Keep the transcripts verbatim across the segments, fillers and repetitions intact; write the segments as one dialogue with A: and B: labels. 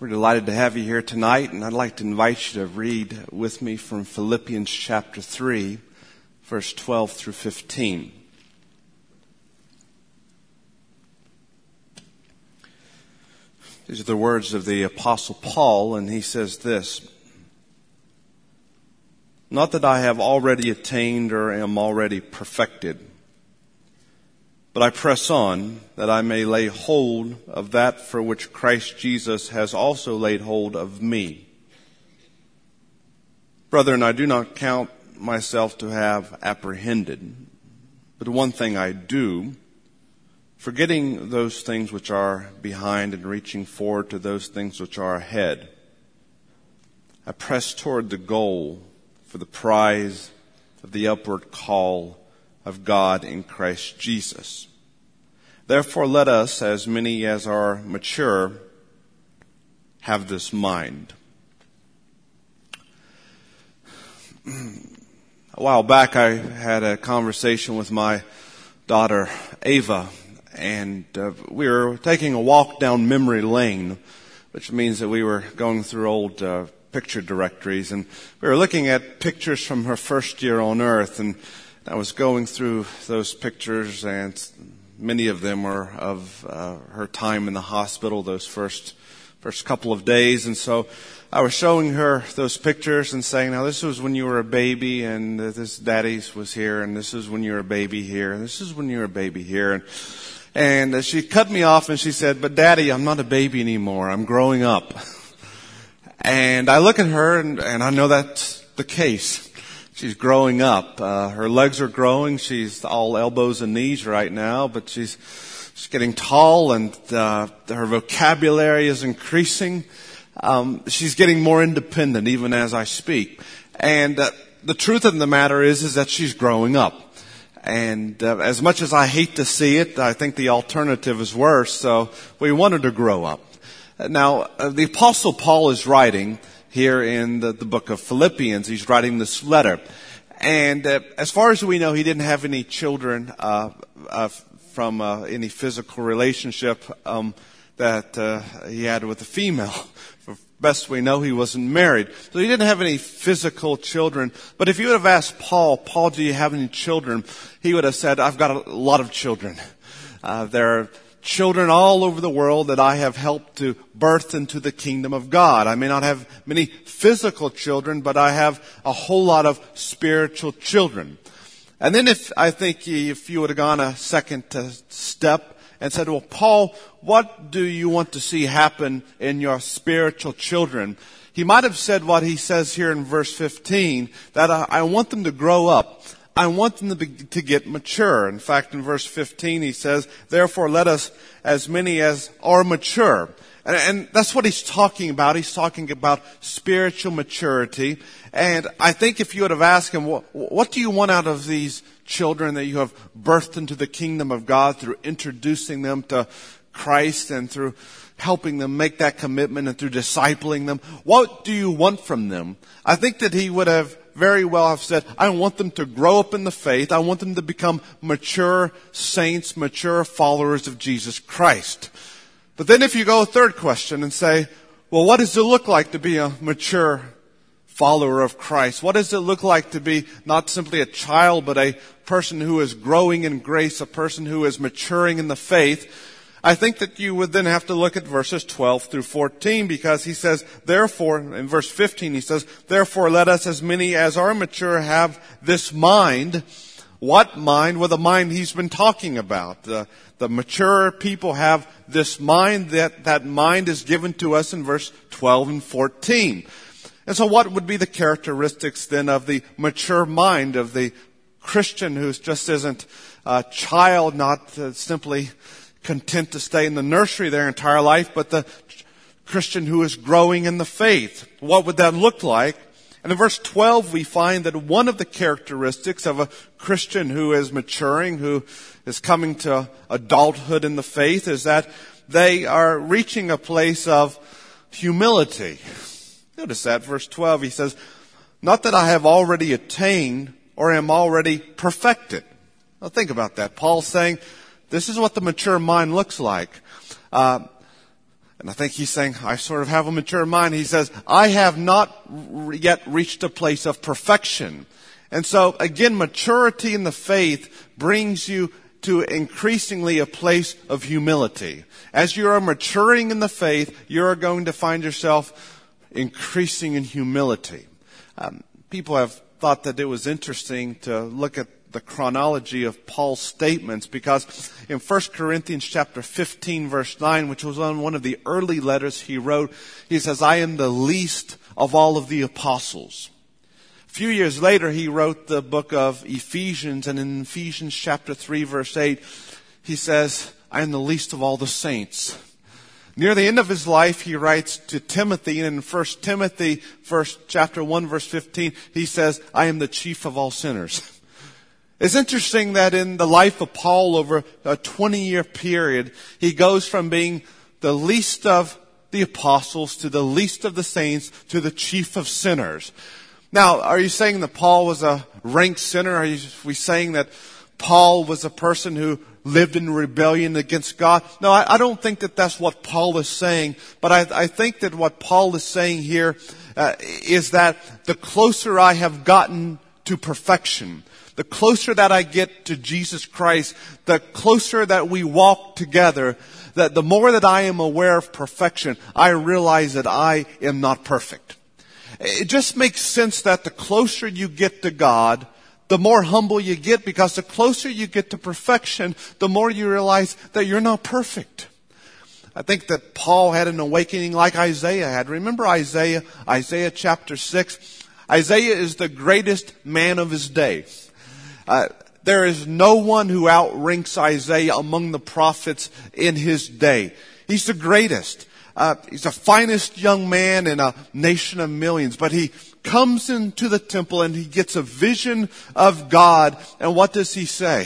A: We're delighted to have you here tonight, and I'd like to invite you to read with me from Philippians chapter three, verse twelve through fifteen. These are the words of the Apostle Paul, and he says this: "Not that I have already attained or am already perfected, but I press on that I may lay hold of that for which Christ Jesus has also laid hold of me. Brethren, I do not count myself to have apprehended, but one thing I do, forgetting those things which are behind and reaching forward to those things which are ahead, I press toward the goal for the prize of the upward call of God in Christ Jesus. Therefore let us, as many as are mature, have this mind." A while back I had a conversation with my daughter Ava, and uh, we were taking a walk down memory lane, which means that we were going through old uh, picture directories, and we were looking at pictures from her first year on earth, and I was going through those pictures, and many of them were of uh, her time in the hospital, those first first couple of days. And so I was showing her those pictures and saying, "Now this was when you were a baby, and uh, this daddy's was here, and this is when you were a baby here, and this is when you were a baby here." And, and uh, she cut me off and she said, "But Daddy, I'm not a baby anymore. I'm growing up." And I look at her, and, and I know that's the case. She's growing up. Uh, her legs are growing. She's all elbows and knees right now, but she's, she's getting tall, and uh, her vocabulary is increasing. Um, she's getting more independent even as I speak. And uh, the truth of the matter is, is that she's growing up. And uh, as much as I hate to see it, I think the alternative is worse. So we want her to grow up. Now, uh, the Apostle Paul is writing here in the, the book of Philippians. He's writing this letter. And uh, as far as we know, he didn't have any children uh, uh, from uh, any physical relationship um, that uh, he had with a female. For best we know, he wasn't married. So he didn't have any physical children. But if you would have asked Paul, "Paul, do you have any children?" he would have said, "I've got a lot of children. Uh, they're children all over the world that I have helped to birth into the kingdom of God. I may not have many physical children, but I have a whole lot of spiritual children." And then if, I think if you would have gone a second step and said, "Well, Paul, what do you want to see happen in your spiritual children?" he might have said what he says here in verse fifteen, that I, I want them to grow up. I want them to, be, to get mature. In fact, in verse fifteen, he says, "Therefore let us, as many as are mature." And, and that's what he's talking about. He's talking about spiritual maturity. And I think if you would have asked him, what, what do you want out of these children that you have birthed into the kingdom of God through introducing them to Christ and through helping them make that commitment and through discipling them, what do you want from them? I think that he would have very well have said, "I want them to grow up in the faith. I want them to become mature saints, mature followers of Jesus Christ." But then if you go a third question and say, "Well, what does it look like to be a mature follower of Christ? What does it look like to be not simply a child, but a person who is growing in grace, a person who is maturing in the faith?" I think that you would then have to look at verses twelve through fourteen, because he says, therefore, in verse fifteen, he says, "Therefore let us, as many as are mature, have this mind." What mind? Well, the mind he's been talking about. The, the mature people have this mind. That, that mind is given to us in verse twelve and fourteen. And so what would be the characteristics then of the mature mind of the Christian who just isn't a child, not uh, simply content to stay in the nursery their entire life, but the Christian who is growing in the faith? What would that look like? And in verse twelve, we find that one of the characteristics of a Christian who is maturing, who is coming to adulthood in the faith, is that they are reaching a place of humility. Notice that, verse twelve, he says, "Not that I have already attained or am already perfected." Now think about that. Paul's saying, this is what the mature mind looks like. Uh, And I think he's saying, I sort of have a mature mind. He says, I have not yet reached a place of perfection. And so, again, maturity in the faith brings you to increasingly a place of humility. As you are maturing in the faith, you're going to find yourself increasing in humility. Um, people have thought that it was interesting to look at the chronology of Paul's statements, because in First Corinthians chapter fifteen verse nine, which was on one of the early letters he wrote, he says, I am the least of all of the apostles. A few years later, he wrote the book of Ephesians, and in Ephesians chapter three verse eight, he says, I am the least of all the saints. Near the end of his life, he writes to Timothy, and in First Timothy, first chapter one verse fifteen, he says, I am the chief of all sinners. It's interesting that in the life of Paul over a twenty-year period, he goes from being the least of the apostles to the least of the saints to the chief of sinners. Now, are you saying that Paul was a ranked sinner? Are you, are we saying that Paul was a person who lived in rebellion against God? No, I, I don't think that that's what Paul is saying. But I, I think that what Paul is saying here uh, is that the closer I have gotten to perfection, the closer that I get to Jesus Christ, the closer that we walk together, that the more that I am aware of perfection, I realize that I am not perfect. It just makes sense that the closer you get to God, the more humble you get, because the closer you get to perfection, the more you realize that you're not perfect. I think that Paul had an awakening like Isaiah had. Remember Isaiah, Isaiah chapter six? Isaiah is the greatest man of his day. Uh, there is no one who outranks Isaiah among the prophets in his day. He's the greatest. Uh, he's the finest young man in a nation of millions. But he comes into the temple and he gets a vision of God. And what does he say?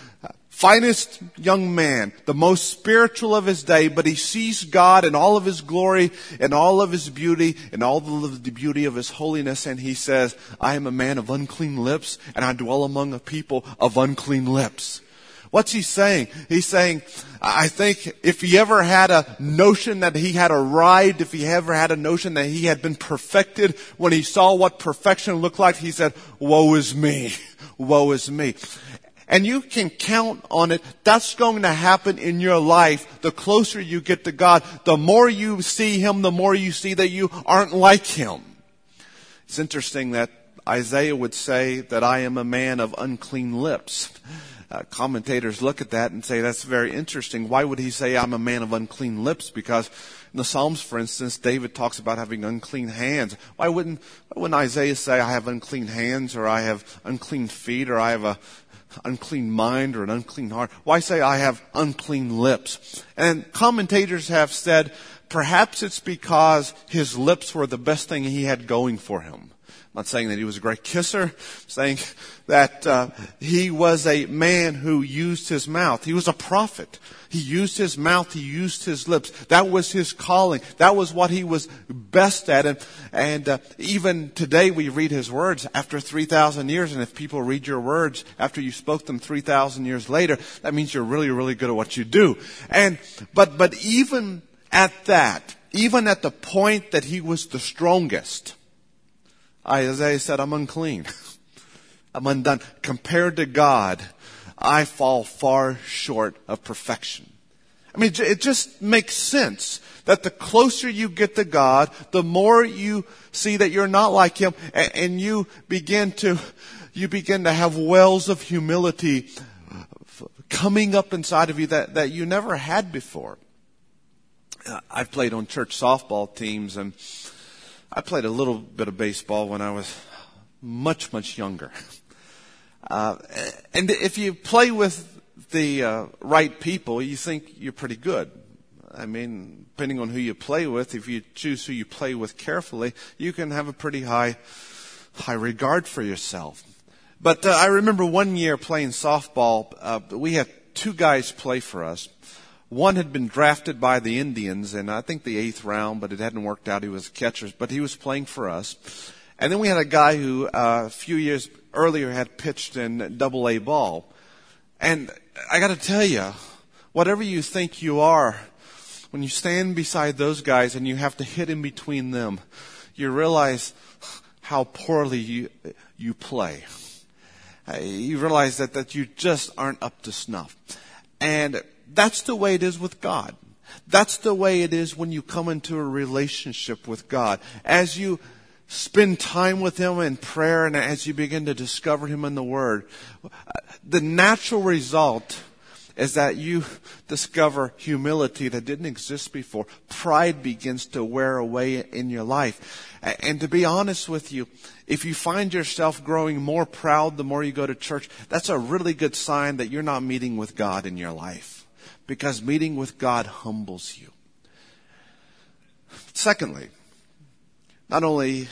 A: Finest young man, the most spiritual of his day, but he sees God in all of his glory and all of his beauty and all of the beauty of his holiness, and he says, I am a man of unclean lips, and I dwell among a people of unclean lips. What's he saying? He's saying, I think if he ever had a notion that he had arrived, if he ever had a notion that he had been perfected, when he saw what perfection looked like, he said, woe is me, woe is me. And you can count on it. That's going to happen in your life. The closer you get to God, the more you see Him, the more you see that you aren't like Him. It's interesting that Isaiah would say that I am a man of unclean lips. Uh, commentators look at that and say that's very interesting. Why would he say I'm a man of unclean lips? Because in the Psalms, for instance, David talks about having unclean hands. Why wouldn't, why wouldn't Isaiah say I have unclean hands, or I have unclean feet, or I have a unclean mind or an unclean heart? Why say I have unclean lips? And commentators have said perhaps it's because his lips were the best thing he had going for him. I'm not saying that he was a great kisser. I'm saying that uh, he was a man who used his mouth. He was a prophet. He used his mouth. He used his lips. That was his calling. That was what he was best at. And, and uh, even today we read his words after three thousand years. And if people read your words after you spoke them three thousand years later, that means you're really, really good at what you do. And but but even at that, even at the point that he was the strongest, Isaiah said, I'm unclean. I'm undone. Compared to God, I fall far short of perfection. I mean, it just makes sense that the closer you get to God, the more you see that you're not like Him, and you begin to, you begin to have wells of humility coming up inside of you that, that you never had before. I've played on church softball teams, and I played a little bit of baseball when I was much, much younger. Uh, and if you play with the uh, right people, you think you're pretty good. I mean, depending on who you play with, if you choose who you play with carefully, you can have a pretty high, high regard for yourself. But uh, I remember one year playing softball, uh, we had two guys play for us. One had been drafted by the Indians in, I think, the eighth round, but it hadn't worked out. He was a catcher, but he was playing for us. And then we had a guy who uh, a few years earlier had pitched in double A ball. And I got to tell you, whatever you think you are, when you stand beside those guys and you have to hit in between them, you realize how poorly you, you play. Uh, you realize that, that you just aren't up to snuff. And that's the way it is with God. That's the way it is when you come into a relationship with God. As you spend time with Him in prayer and as you begin to discover Him in the Word, the natural result is that you discover humility that didn't exist before. Pride begins to wear away in your life. And to be honest with you, if you find yourself growing more proud the more you go to church, that's a really good sign that you're not meeting with God in your life. Because meeting with God humbles you. Secondly, not only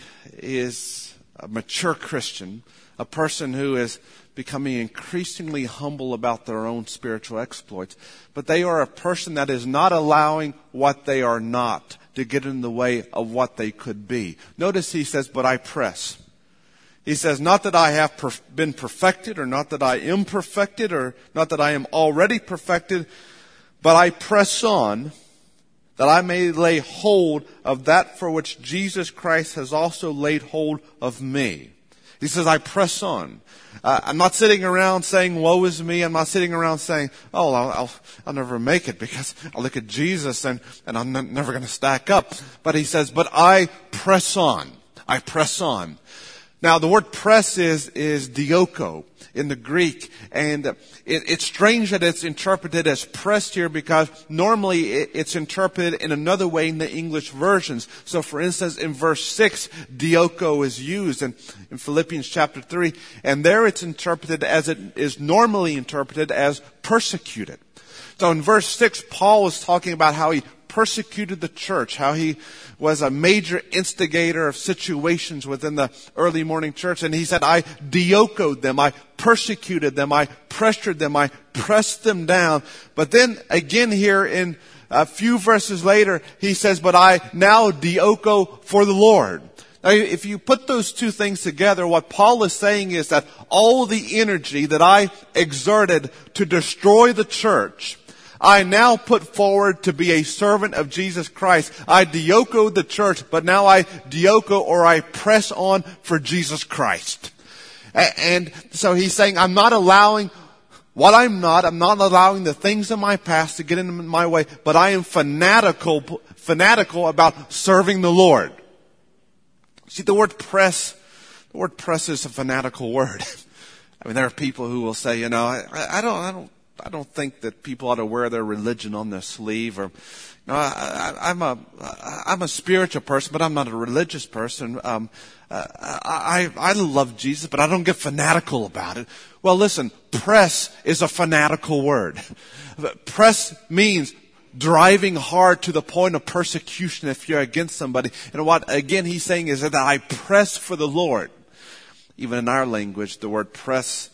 A: is a mature Christian a person who is becoming increasingly humble about their own spiritual exploits, but they are a person that is not allowing what they are not to get in the way of what they could be. Notice he says, but I press. He says, not that I have perf- been perfected, or not that I am perfected, or not that I am already perfected, but I press on, that I may lay hold of that for which Jesus Christ has also laid hold of me. He says, I press on. Uh, I'm not sitting around saying, woe is me. I'm not sitting around saying, oh, I'll, I'll, I'll never make it because I look at Jesus and, and I'm n- never going to stack up. But he says, but I press on. I press on. Now, the word press is, is dioko in the Greek. And it, it's strange that it's interpreted as pressed here because normally it, it's interpreted in another way in the English versions. So, for instance, in verse six, dioko is used in, in Philippians chapter three. And there it's interpreted as it is normally interpreted as persecuted. So in verse six, Paul is talking about how he persecuted the church, how he was a major instigator of situations within the early morning church. And he said, I diokoed them, I persecuted them, I pressured them, I pressed them down. But then again here in a few verses later, he says, but I now dioko for the Lord. Now, if you put those two things together, what Paul is saying is that all the energy that I exerted to destroy the church, I now put forward to be a servant of Jesus Christ. I dioko the church, but now I dioko or I press on for Jesus Christ. And so he's saying, I'm not allowing what I'm not. I'm not allowing the things in my past to get in my way, but I am fanatical, fanatical about serving the Lord. See, the word press, the word press is a fanatical word. I mean, there are people who will say, you know, I, I don't, I don't, I don't think that people ought to wear their religion on their sleeve, or, you know, I, I, I'm a, I'm a spiritual person, but I'm not a religious person. Um, uh, I, I love Jesus, but I don't get fanatical about it. Well, listen, press is a fanatical word. Press means driving hard to the point of persecution if you're against somebody. And what, again, he's saying is that I press for the Lord. Even in our language, the word press,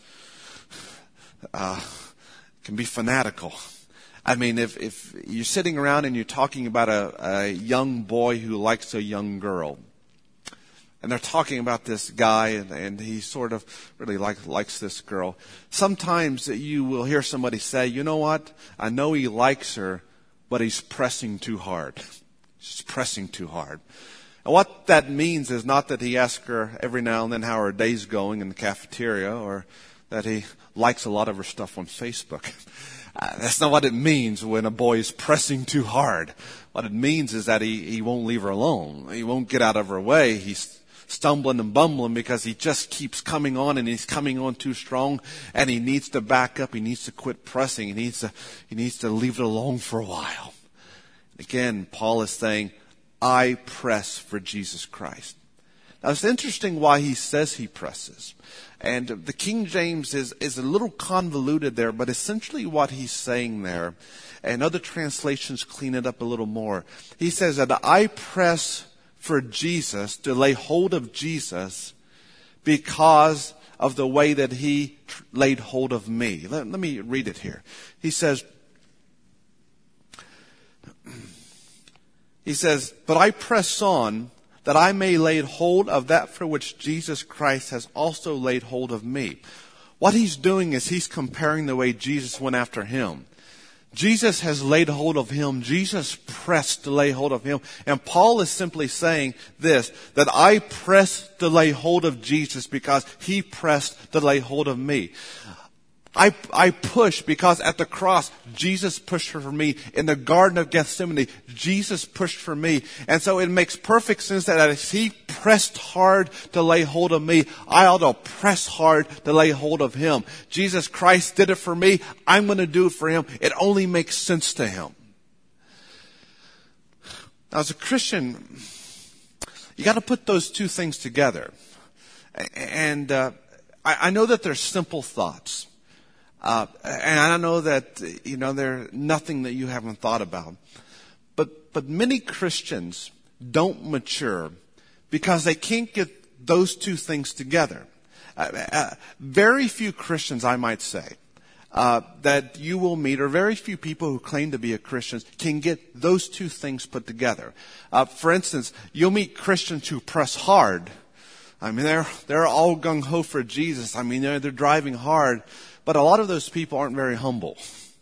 A: uh, can be fanatical. I mean, if, if you're sitting around and you're talking about a, a young boy who likes a young girl, and they're talking about this guy, and, and he sort of really like, likes this girl, sometimes you will hear somebody say, you know what, I know he likes her, but he's pressing too hard. He's pressing too hard. And what that means is not that he asks her every now and then how her day's going in the cafeteria, or that he likes a lot of her stuff on Facebook. Uh, that's not what it means when a boy is pressing too hard. What it means is that he, he won't leave her alone. He won't get out of her way. He's stumbling and bumbling because he just keeps coming on, and he's coming on too strong, and he needs to back up. He needs to quit pressing. He needs to, he needs to leave it alone for a while. Again, Paul is saying, I press for Jesus Christ. Now, it's interesting why he says he presses. And the King James is, is a little convoluted there, but essentially what he's saying there, and other translations clean it up a little more. He says that I press for Jesus, to lay hold of Jesus, because of the way that he tr- laid hold of me. Let, let me read it here. He says, he says, but I press on, that I may lay hold of that for which Jesus Christ has also laid hold of me. What he's doing is he's comparing the way Jesus went after him. Jesus has laid hold of him. Jesus pressed to lay hold of him. And Paul is simply saying this, that I press to lay hold of Jesus because he pressed to lay hold of me. I, I push because at the cross, Jesus pushed for me. In the Garden of Gethsemane, Jesus pushed for me. And so it makes perfect sense that as he pressed hard to lay hold of me, I ought to press hard to lay hold of him. Jesus Christ did it for me. I'm going to do it for him. It only makes sense to him. Now, as a Christian, you got to put those two things together. And uh, I, I know that they're simple thoughts. Uh, and I know that, you know, there's nothing that you haven't thought about. But, but many Christians don't mature because they can't get those two things together. Uh, uh, very few Christians, I might say, uh, that you will meet, or very few people who claim to be a Christian can get those two things put together. Uh, for instance, you'll meet Christians who press hard. I mean, they're, they're all gung-ho for Jesus. I mean, they're, they're driving hard. But a lot of those people aren't very humble.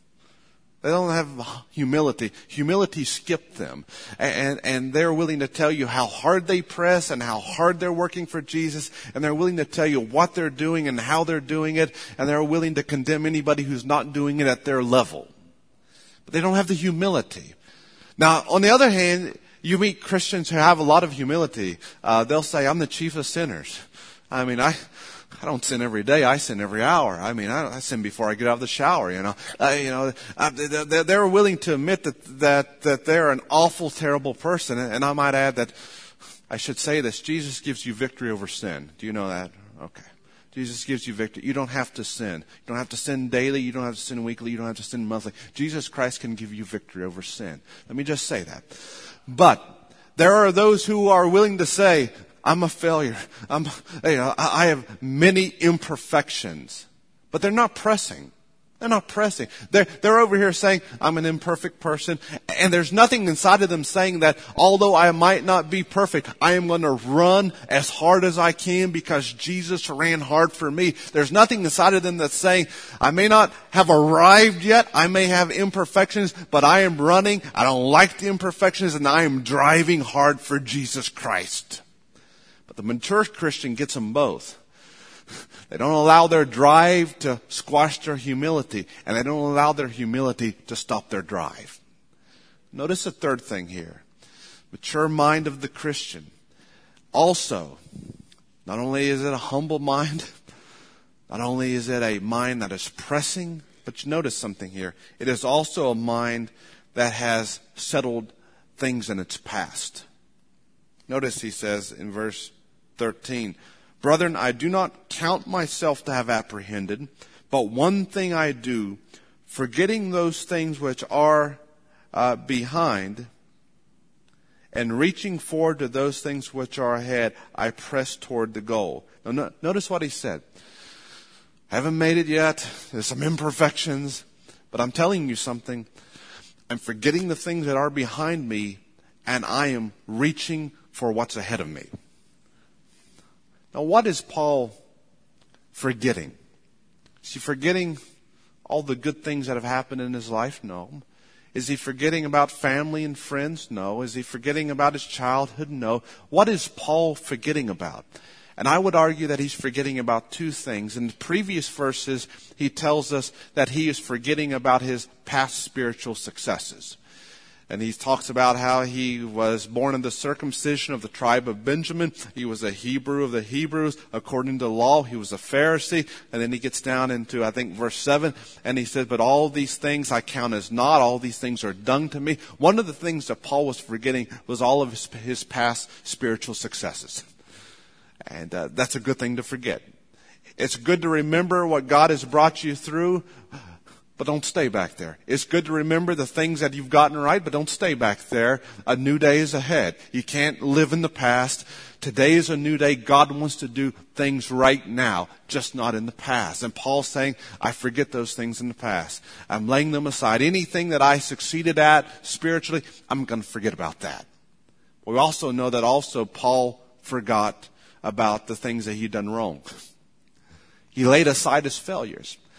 A: They don't have humility. Humility skipped them. And, and they're willing to tell you how hard they press and how hard they're working for Jesus. And they're willing to tell you what they're doing and how they're doing it. And they're willing to condemn anybody who's not doing it at their level. But they don't have the humility. Now, on the other hand, you meet Christians who have a lot of humility. Uh, they'll say, I'm the chief of sinners. I mean, I... I don't sin every day. I sin every hour. I mean, I, I sin before I get out of the shower. You know, uh, you know, uh, they, they're willing to admit that that that they're an awful, terrible person. And I might add that I should say this: Jesus gives you victory over sin. Do you know that? Okay. Jesus gives you victory. You don't have to sin. You don't have to sin daily. You don't have to sin weekly. You don't have to sin monthly. Jesus Christ can give you victory over sin. Let me just say that. But there are those who are willing to say, I'm a failure. I'm, you know, I have many imperfections. But they're not pressing. They're not pressing. They're, they're over here saying, I'm an imperfect person. And there's nothing inside of them saying that, although I might not be perfect, I am going to run as hard as I can because Jesus ran hard for me. There's nothing inside of them that's saying, I may not have arrived yet. I may have imperfections, but I am running. I don't like the imperfections, and I am driving hard for Jesus Christ. But the mature Christian gets them both. They don't allow their drive to squash their humility, and they don't allow their humility to stop their drive. Notice the third thing here. Mature mind of the Christian. Also, not only is it a humble mind, not only is it a mind that is pressing, but you notice something here. It is also a mind that has settled things in its past. Notice he says in verse thirteen, Brethren, I do not count myself to have apprehended, but one thing I do, forgetting those things which are uh, behind, and reaching forward to those things which are ahead, I press toward the goal. Now, no, notice what he said. I haven't made it yet. There's some imperfections, but I'm telling you something. I'm forgetting the things that are behind me, and I am reaching for what's ahead of me. Now, what is Paul forgetting? Is he forgetting all the good things that have happened in his life? No. Is he forgetting about family and friends? No. Is he forgetting about his childhood? No. What is Paul forgetting about? And I would argue that he's forgetting about two things. In the previous verses, he tells us that he is forgetting about his past spiritual successes. And he talks about how he was born in the circumcision of the tribe of Benjamin. He was a Hebrew of the Hebrews. According to the law, he was a Pharisee. And then he gets down into, I think, verse seven. And he says, but all these things I count as naught. All these things are dung to me. One of the things that Paul was forgetting was all of his, his past spiritual successes. And uh, that's a good thing to forget. It's good to remember what God has brought you through. But don't stay back there. It's good to remember the things that you've gotten right, but don't stay back there. A new day is ahead. You can't live in the past. Today is a new day. God wants to do things right now, just not in the past. And Paul's saying, I forget those things in the past. I'm laying them aside. Anything that I succeeded at spiritually, I'm going to forget about that. We also know that also Paul forgot about the things that he'd done wrong. He laid aside his failures.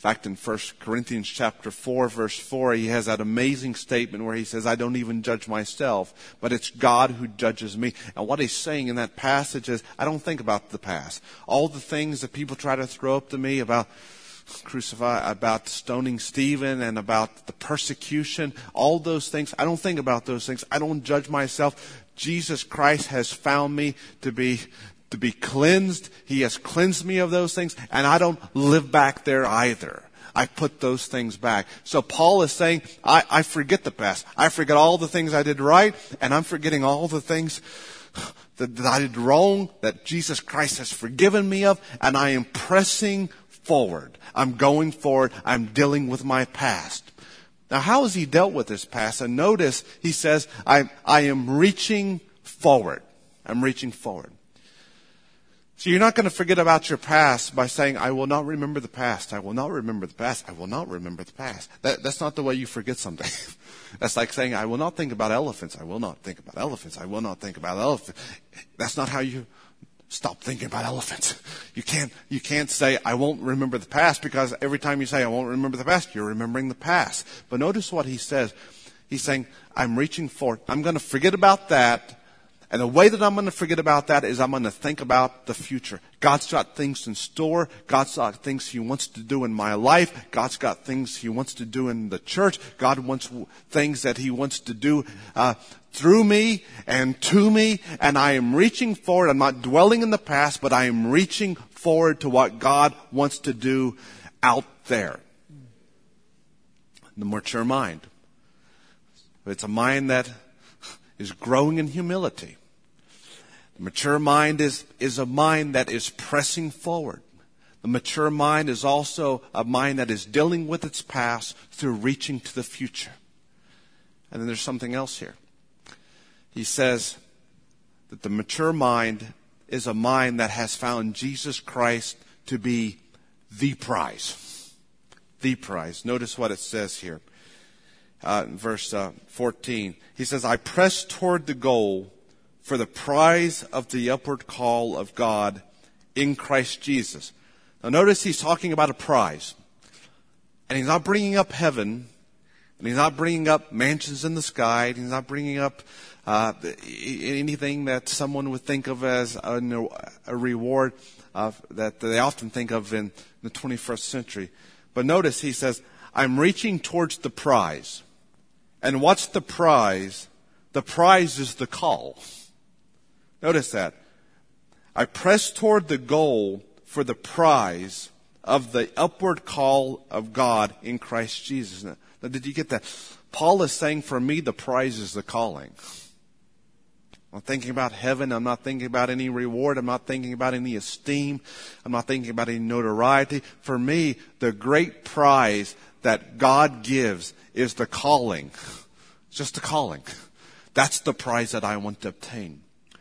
A: In fact, in First Corinthians chapter four, verse four, he has that amazing statement where he says, I don't even judge myself, but it's God who judges me. And what he's saying in that passage is, I don't think about the past. All the things that people try to throw up to me about crucify, about stoning Stephen and about the persecution, all those things, I don't think about those things. I don't judge myself. Jesus Christ has found me to be to be cleansed. He has cleansed me of those things, and I don't live back there either. I put those things back. So Paul is saying, I, I forget the past. I forget all the things I did right, and I'm forgetting all the things that, that I did wrong, that Jesus Christ has forgiven me of, and I am pressing forward. I'm going forward. I'm dealing with my past. Now, how has he dealt with this past? And notice he says, I, I am reaching forward. I'm reaching forward. So you're not going to forget about your past by saying, I will not remember the past. I will not remember the past. I will not remember the past. That, that's not the way you forget something. That's like saying, I will not think about elephants. I will not think about elephants. I will not think about elephants. That's not how you stop thinking about elephants. You can't, you can't say, I won't remember the past, because every time you say, I won't remember the past, you're remembering the past. But notice what he says. He's saying, I'm reaching forward. I'm going to forget about that. And the way that I'm going to forget about that is I'm going to think about the future. God's got things in store. God's got things He wants to do in my life. God's got things He wants to do in the church. God wants things that He wants to do uh, through me and to me. And I am reaching forward. I'm not dwelling in the past, but I am reaching forward to what God wants to do out there. The mature mind. It's a mind that is growing in humility. The mature mind is, is a mind that is pressing forward. The mature mind is also a mind that is dealing with its past through reaching to the future. And then there's something else here. He says that the mature mind is a mind that has found Jesus Christ to be the prize. The prize. Notice what it says here. Uh, in verse uh, fourteen. He says, I press toward the goal for the prize of the upward call of God in Christ Jesus. Now notice he's talking about a prize. And he's not bringing up heaven. And he's not bringing up mansions in the sky. And he's not bringing up uh, anything that someone would think of as a, a reward uh, that they often think of in the twenty-first century. But notice he says, I'm reaching towards the prize. And what's the prize? The prize is the call. Notice that. I press toward the goal for the prize of the upward call of God in Christ Jesus. Now, did you get that? Paul is saying, for me, the prize is the calling. I'm not thinking about heaven. I'm not thinking about any reward. I'm not thinking about any esteem. I'm not thinking about any notoriety. For me, the great prize that God gives is the calling. It's just the calling. That's the prize that I want to obtain.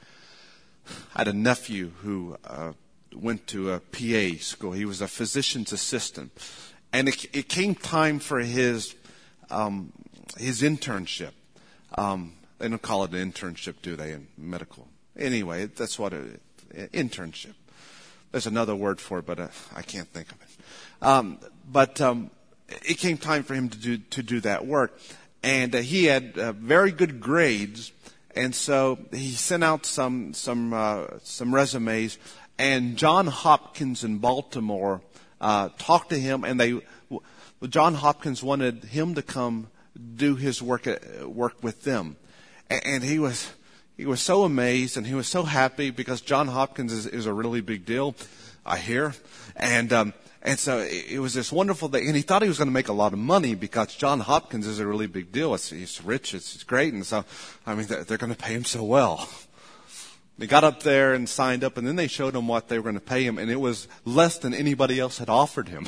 A: I had a nephew who uh, went to a P A school. He was a physician's assistant. And it, it came time for his um, his internship. Um, they don't call it an internship, do they, in medical? Anyway, that's what it is. Internship. There's another word for it, but uh, I can't think of it. Um, but um, it came time for him to do to do that work. And uh, he had uh, very good grades. And so he sent out some some uh, some resumes, and John Hopkins in Baltimore uh, talked to him, and they John Hopkins wanted him to come do his work uh, work with them, and, and he was he was so amazed and he was so happy because John Hopkins is, is a really big deal, I hear, and. Um, And so it was this wonderful thing. And he thought he was going to make a lot of money because John Hopkins is a really big deal. It's, he's rich. It's, it's great. And so, I mean, they're, they're going to pay him so well. They got up there and signed up, and then they showed him what they were going to pay him. And it was less than anybody else had offered him.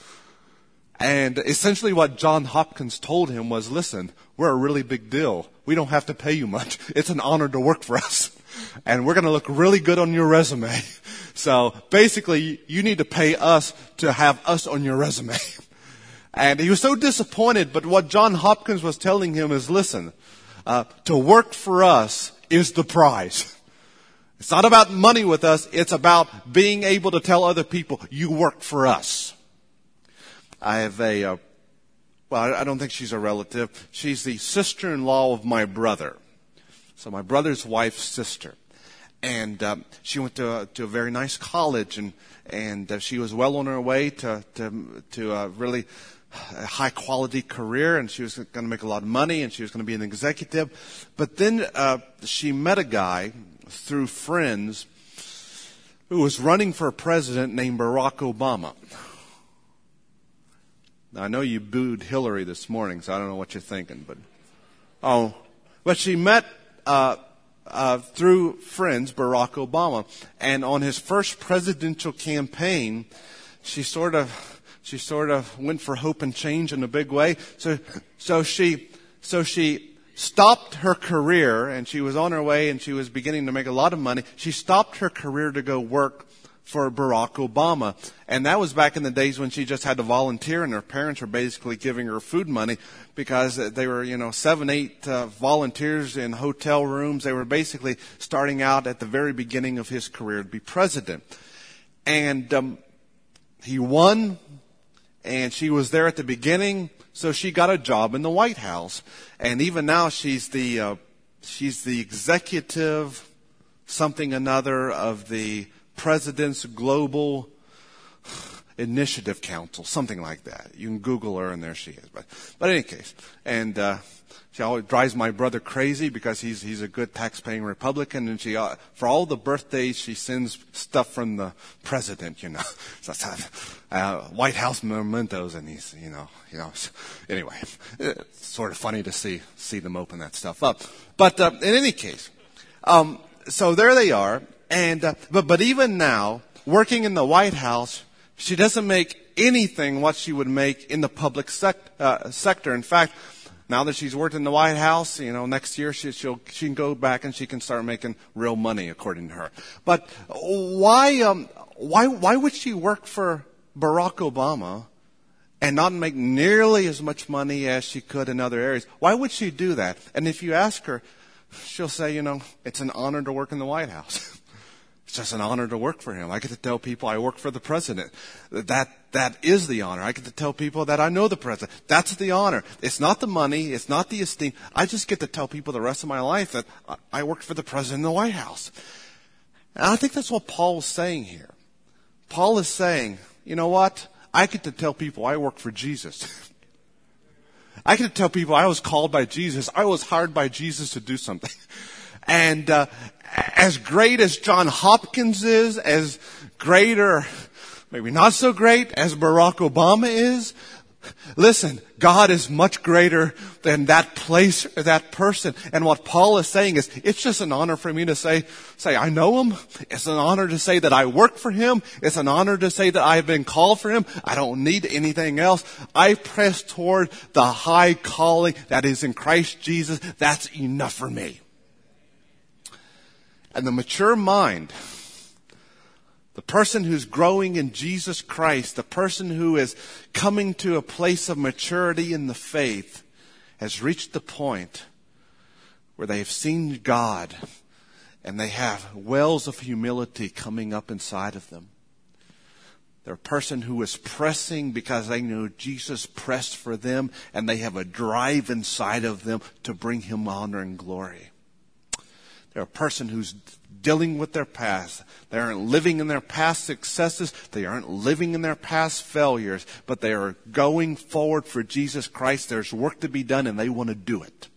A: And essentially what John Hopkins told him was, listen, we're a really big deal. We don't have to pay you much. It's an honor to work for us. And we're going to look really good on your resume. So basically, you need to pay us to have us on your resume. And he was so disappointed, but what John Hopkins was telling him is, listen, uh, to work for us is the prize. It's not about money with us. It's about being able to tell other people, you work for us. I have a, uh, well, I don't think she's a relative. She's the sister-in-law of my brother. So my brother's wife's sister. And um, she went to a, to a very nice college, and and uh, she was well on her way to to, to a really high quality career, and she was going to make a lot of money, and she was going to be an executive. But then uh, she met a guy through friends who was running for president named Barack Obama. Now, I know you booed Hillary this morning, so I don't know what you're thinking, but oh, but she met. Uh, Uh, through friends, Barack Obama. And on his first presidential campaign, she sort of, she sort of went for hope and change in a big way. So, so she, so she stopped her career, and she was on her way, and she was beginning to make a lot of money. She stopped her career to go work for Barack Obama. And that was back in the days when she just had to volunteer, and her parents were basically giving her food money because they were, you know, seven, eight uh, volunteers in hotel rooms. They were basically starting out at the very beginning of his career to be president. And um, he won, and she was there at the beginning, so she got a job in the White House. And even now she's the uh, she's the executive something another of the President's Global Initiative Council, something like that. You can Google her, and there she is. But, but in any case, and uh, she always drives my brother crazy because he's he's a good tax-paying Republican, and she uh, for all the birthdays she sends stuff from the president, you know, so, uh, White House mementos, and he's you know you know anyway, it's sort of funny to see see them open that stuff up. But uh, in any case, um, so there they are. And uh, but but even now, working in the White House, she doesn't make anything what she would make in the public sec- uh, sector. In fact, now that she's worked in the White House, you know, next year she she'll, she can go back and she can start making real money, according to her. But why um why why would she work for Barack Obama and not make nearly as much money as she could in other areas? Why would she do that? And if you ask her, she'll say, you know, it's an honor to work in the White House. It's just an honor to work for him. I get to tell people I work for the president. That, that is the honor. I get to tell people that I know the president. That's the honor. It's not the money. It's not the esteem. I just get to tell people the rest of my life that I worked for the president in the White House. And I think that's what Paul is saying here. Paul is saying, you know what? I get to tell people I work for Jesus. I get to tell people I was called by Jesus. I was hired by Jesus to do something. And uh, as great as John Hopkins is, as great or maybe not so great as Barack Obama is, listen, God is much greater than that place or that person. And what Paul is saying is, it's just an honor for me to say, say I know him. It's an honor to say that I work for him. It's an honor to say that I've been called for him. I don't need anything else. I press toward the high calling that is in Christ Jesus. That's enough for me. And the mature mind, the person who's growing in Jesus Christ, the person who is coming to a place of maturity in the faith, has reached the point where they have seen God and they have wells of humility coming up inside of them. They're a person who is pressing because they know Jesus pressed for them, and they have a drive inside of them to bring him honor and glory. They're a person who's dealing with their past. They aren't living in their past successes. They aren't living in their past failures. But they are going forward for Jesus Christ. There's work to be done, and they want to do it.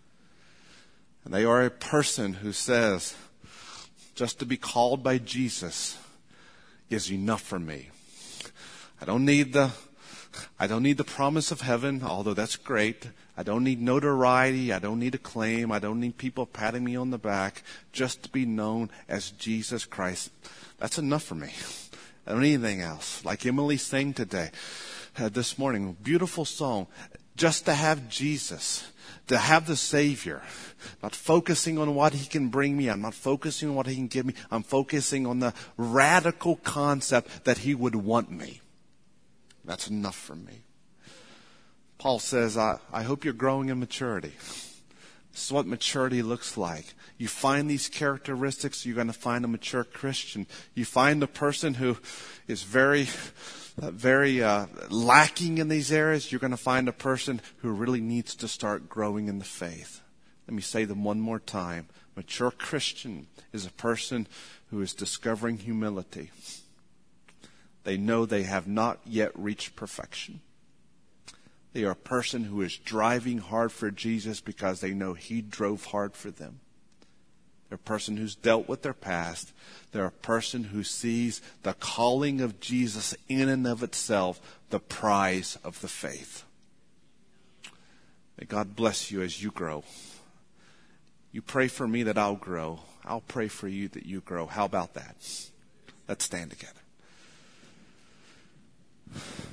A: And they are a person who says, just to be called by Jesus is enough for me. I don't need the, I don't need the promise of heaven, although that's great. I don't need notoriety. I don't need acclaim. I don't need people patting me on the back. Just to be known as Jesus Christ. That's enough for me. I don't need anything else. Like Emily sang today, uh, this morning, beautiful song. Just to have Jesus, to have the Savior. Not focusing on what he can bring me. I'm not focusing on what he can give me. I'm focusing on the radical concept that he would want me. That's enough for me. Paul says, I, I hope you're growing in maturity. This is what maturity looks like. You find these characteristics, you're going to find a mature Christian. You find a person who is very, uh, very uh, lacking in these areas, you're going to find a person who really needs to start growing in the faith. Let me say them one more time. Mature Christian is a person who is discovering humility. They know they have not yet reached perfection. They are a person who is driving hard for Jesus because they know He drove hard for them. They're a person who's dealt with their past. They're a person who sees the calling of Jesus in and of itself the prize of the faith. May God bless you as you grow. You pray for me that I'll grow. I'll pray for you that you grow. How about that? Let's stand together.